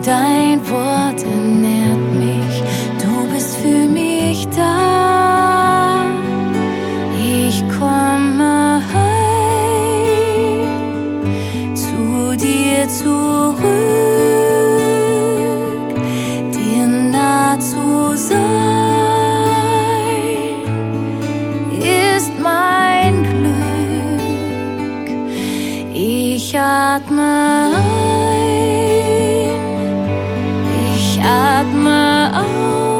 Dein Wort ernährt mich, du bist für mich da. Ich komme heim zu dir zurück, dir nah zu sein ist mein Glück. Ich atme ein, ich atme aus.